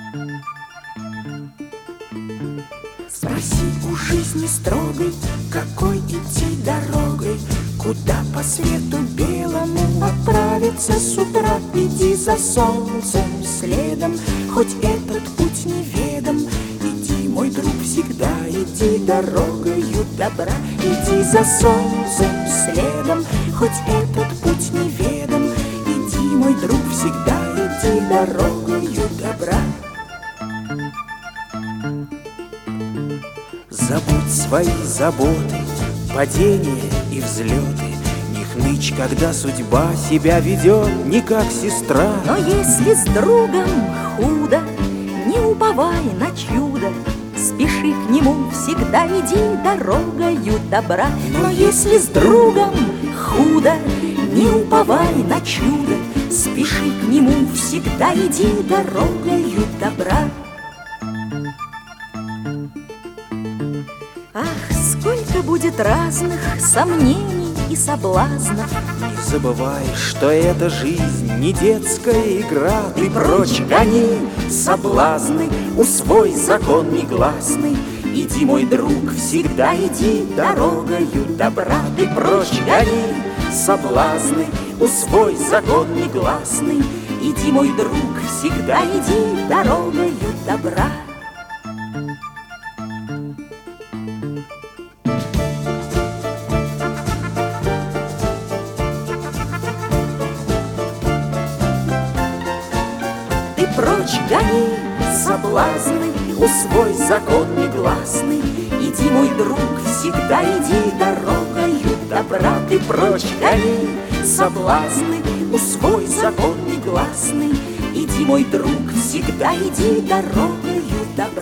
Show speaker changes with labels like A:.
A: Спроси у жизни строгой, какой идти дорогой, куда по свету белому отправиться с утра. Иди за солнцем следом, хоть этот путь неведом. Иди, мой друг, всегда иди дорогою добра. Иди за солнцем следом, хоть этот путь неведом. Иди, мой друг, всегда иди дорогою добра. Забудь свои заботы, падения и взлеты. Не хнычь, когда судьба себя ведет не как сестра.
B: Но если с другом худо, не уповай на чудо. Спеши к нему, всегда иди дорогою добра. Но если с другом худо, не уповай на чудо. Спеши к нему, всегда иди дорогою добра. Ах, сколько будет разных сомнений и соблазнов.
A: Не забывай, что эта жизнь не детская игра. Ты прочь гони соблазны, усвой закон негласный. Иди, мой друг, всегда иди дорогою добра. Ты прочь гони соблазны, усвой закон негласный. Иди, мой друг, всегда иди дорогою добра. Прочь гони соблазны, усвой закон негласный. Иди, мой друг, всегда иди дорогою добра. Ты прочь гони соблазны, усвой закон негласный. Иди, мой друг, всегда иди дорогою добра.